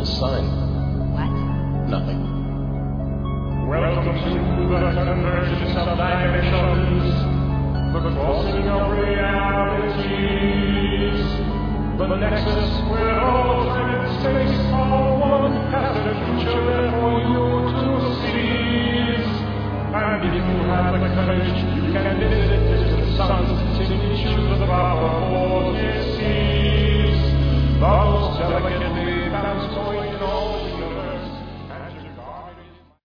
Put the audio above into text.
sign. What? Nothing. Welcome to the convergence of dimensions, the crossing of realities, the nexus where all time and space are one has a future there for you to seize. And if you have the courage,